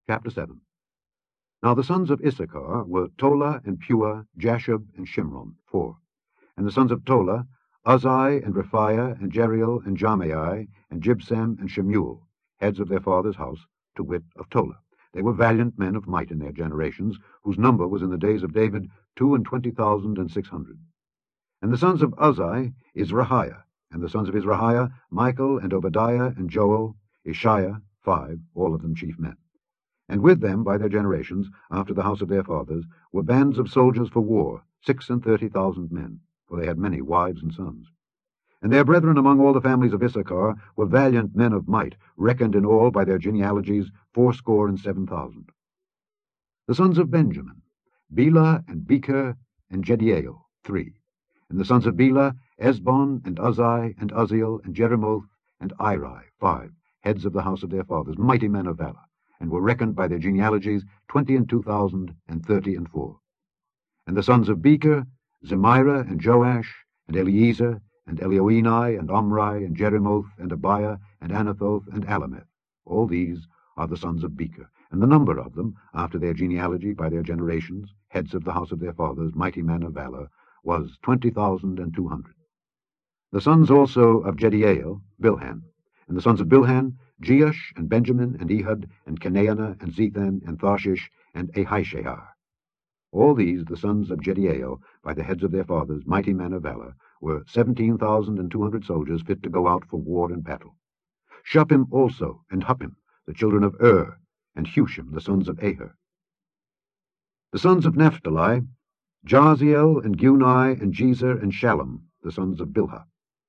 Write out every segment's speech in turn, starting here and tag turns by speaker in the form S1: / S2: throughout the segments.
S1: Chapter 7. Now the sons of Issachar were Tola and Pua, Jashub and Shimron, 4. And the sons of Tola, Uzai and Rephiah and Jeriel and Jamai and Jibsam and Shemuel, heads of their father's house, to wit, of Tola. They were valiant men of might in their generations, whose number was in the days of David 22,600. And the sons of Uzai, Izrahiah, and the sons of Izrahiah, Michael and Obadiah and Joel, Ishiah, 5, all of them chief men. And with them, by their generations, after the house of their fathers, were bands of soldiers for war, 36,000 men, for they had many wives and sons. And their brethren among all the families of Issachar were valiant men of might, reckoned in all by their genealogies 7,000. The sons of Benjamin, Bela and Becher and Jediael, 3. And the sons of Bela, Esbon and Uzai and Uzziel and Jeremoth and Iri, 5, heads of the house of their fathers, mighty men of valor, and were reckoned by their genealogies 22,000 and 30 and 4. And the sons of Becher, Zemira and Joash and Eliezer and Elioenai and Omri and Jeremoth and Abiah and Anathoth and Alameth. All these are the sons of Becher, and the number of them, after their genealogy by their generations, heads of the house of their fathers, mighty men of valor, was 20,200. The sons also of Jediael, Bilhan, and the sons of Bilhan, Jeush and Benjamin and Ehud and Canaanah and Zethan and Tharshish and Ahishahar. All these, the sons of Jediael, by the heads of their fathers, mighty men of valor, were 17,200 soldiers fit to go out for war and battle. Shuppim also and Huppim, the children of and Hushim, the sons of Aher. The sons of Naphtali, Jaziel and Gunai and Jezer and Shallum, the sons of Bilhah.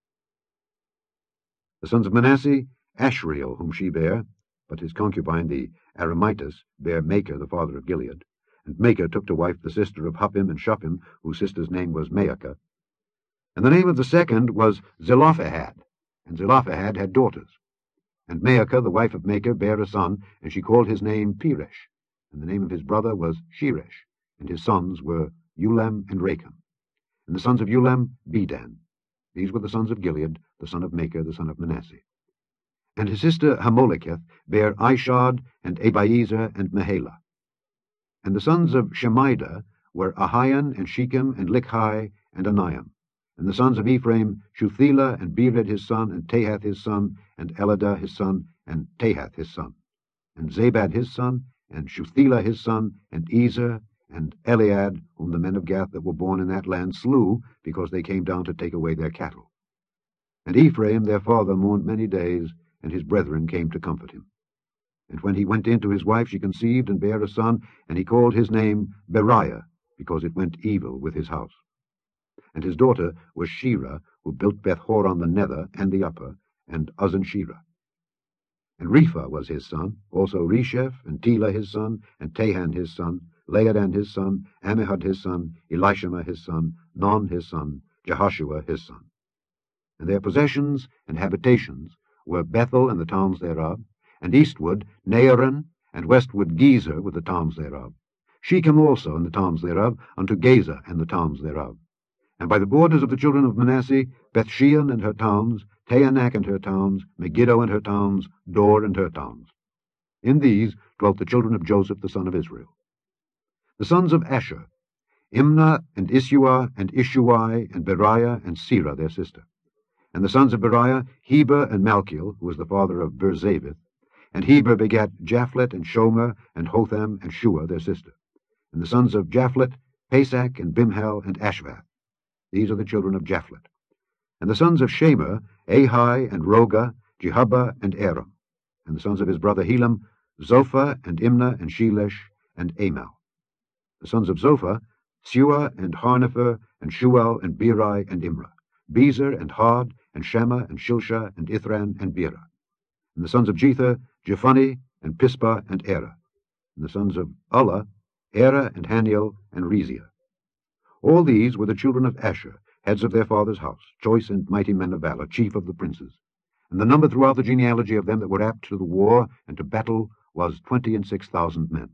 S1: The sons of Manasseh, Ashriel, whom she bare, but his concubine, the Aramites, bare Machir, the father of Gilead. And Machir took to wife the sister of Huppim and Shuppim, whose sister's name was Maacah. And the name of the second was Zelophehad, and Zelophehad had daughters. And Maacah, the wife of Machir, bare a son, and she called his name Peresh, and the name of his brother was Sheresh, and his sons were Ulam and Racham. And the sons of Ulam, Bedan. These were the sons of Gilead, the son of Machir, the son of Manasseh. And his sister Hammoleketh bare Ishad and Abiezer and Mahalah. And the sons of Shemida were Ahian and Shechem and Lichai and Aniam. And the sons of Ephraim, Shuthelah and Bered his son, and Tahath his son, and Eladah his son, and Tahath his son, and Zabad his son, and Shuthelah his son, and Ezer, and Eliad, whom the men of Gath that were born in that land slew, because they came down to take away their cattle. And Ephraim their father mourned many days, and his brethren came to comfort him. And when he went in to his wife, she conceived and bare a son, and he called his name Beriah, because it went evil with his house. And his daughter was Shirah, who built Beth-horon the nether and the upper, and Uzzen-Shirah. And Repha was his son, also Resheph, and Telah his son, and Tahan his son, Laadan his son, Ammihud his son, Elishama his son, Non his son, Jehoshua his son. And their possessions and habitations were Bethel and the towns thereof, and eastward Naaran, and westward Gezer with the towns thereof, Shechem also and the towns thereof, unto Gaza and the towns thereof. And by the borders of the children of Manasseh, Bethshean and her towns, Taanach and her towns, Megiddo and her towns, Dor and her towns. In these dwelt the children of Joseph the son of Israel. The sons of Asher, Imnah and Isuah and Ishuai and Beriah and Serah their sister. And the sons of Beriah, Heber and Malchiel, who was the father of Berzavith. And Heber begat Japhlet and Shomer and Hotham and Shua their sister. And the sons of Japhlet, Pesach and Bimhal and Ashvath. These are the children of Japhlet. And the sons of Shemer, Ahi and Roga, Jehubbah and Aram. And the sons of his brother Helam, Zophah and Imnah and Shelesh and Amal. The sons of Zophah, Sua and Harnepher and Shual and Beri and Imrah, Bezer and Had and Shammah and Shilshah and Ithran and Beerah. And the sons of Jether, Jephani and Pispa and Erah. And the sons of Allah, Erah and Haniel and Reziah. All these were the children of Asher, heads of their father's house, choice and mighty men of valor, chief of the princes. And the number throughout the genealogy of them that were apt to the war and to battle was 26,000 men.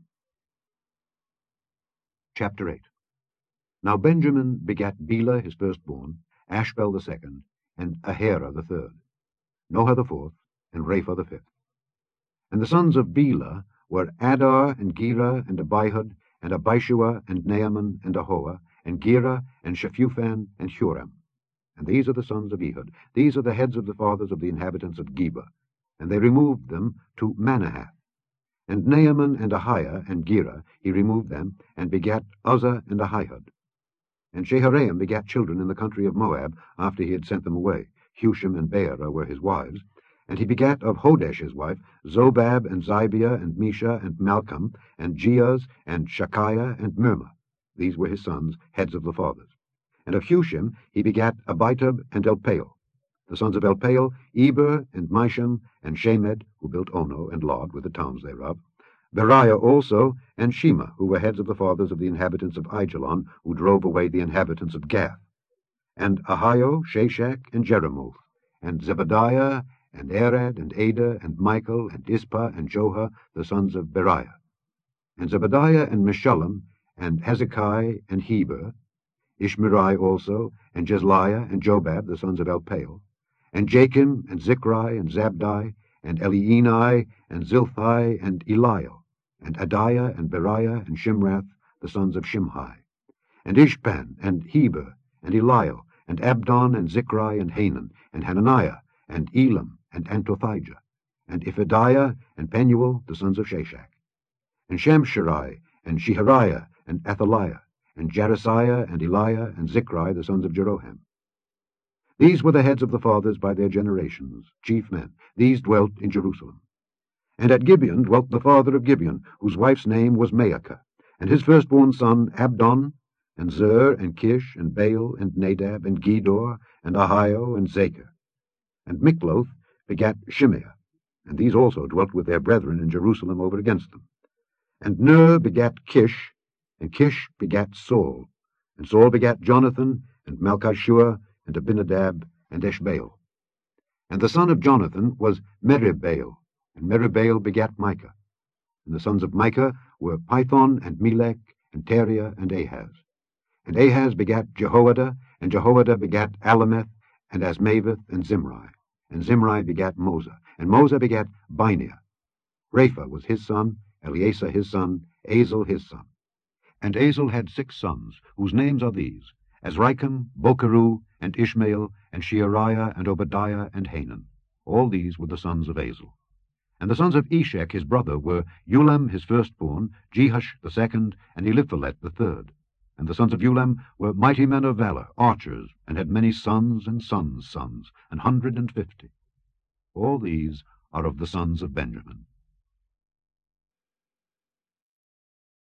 S1: Chapter 8. Now Benjamin begat Bela his firstborn, Ashbel the second, and Ahera the third, Noah the fourth, and Rapha the fifth. And the sons of Bela were Adar, and Gera, and Abihud, and Abishua, and Naaman, and Ahoah, and Gera, and Shephufan, and Huram. And these are the sons of Ehud. These are the heads of the fathers of the inhabitants of Geba. And they removed them to Manahath. And Naaman and Ahiah and Gera he removed them, and begat Uzzah and Ahihud. And Shaharaim begat children in the country of Moab, after he had sent them away. Husham and Beerah were his wives. And he begat of Hodesh his wife Zobab and Zibiah and Mesha and Malcolm and Jeaz and Shekiah and Mirmah. These were his sons, heads of the fathers. And of Hushim he begat Abitub and Elpaal. The sons of Elpaal, Eber and Misham and Shemed, who built Ono and Lod with the towns thereof. Beriah also, and Shema, who were heads of the fathers of the inhabitants of Aijalon, who drove away the inhabitants of Gath. And Ahio, Shashak, and Jeremoth, and Zebadiah, and Arad, and Ada, and Michael, and Ispah, and Joha, the sons of Beriah. And Zebadiah, and Meshullam, and Hezekiah, and Heber, Ishmerai also, and Jezliah, and Jobab, the sons of Elpaal, and Jachim, and Zichri, and Zabdi, and Elienai, and Zilthai, and Eliel, and Adiah, and Beriah, and Shimrath, the sons of Shimhi, and Ishpan, and Heber, and Eliel, and Abdon, and Zichri, and Hanan, and Hananiah, and Elam, and Antothijah, and Iphidiah, and Penuel, the sons of Shashak, and Shamsherai, and Shehariah, and Athaliah, and Jarisiah, and Eliah, and Zichri, the sons of Jeroham. These were the heads of the fathers by their generations, chief men. These dwelt in Jerusalem. And at Gibeon dwelt the father of Gibeon, whose wife's name was Maacah, and his firstborn son Abdon, and Zer, and Kish, and Baal, and Nadab, and Gedor, and Ahio, and Zachar. And Mikloth begat Shimeah, and these also dwelt with their brethren in Jerusalem over against them. And Ner begat Kish, and Kish begat Saul, and Saul begat Jonathan, and Malchishua, and Abinadab, and Eshbaal. And the son of Jonathan was Meribbaal, and Meribbaal begat Micah. And the sons of Micah were Pithon, and Melech, and Teriah, and Ahaz. And Ahaz begat Jehoiada, and Jehoiada begat Alameth, and Asmaveth, and Zimri. And Zimri begat Mosa, and Mosa begat Bineah. Rapha was his son, Eleasah his son, Azel his son. And Azel had 6 sons, whose names are these: Azrikam, Bokeru, and Ishmael, and Sheariah, and Obadiah, and Hanan. All these were the sons of Azel. And the sons of Eshek his brother were Ulam his firstborn, Jehush the second, and Eliphalet the third. And the sons of Ulam were mighty men of valor, archers, and had many sons and sons' sons, 150. All these are of the sons of Benjamin.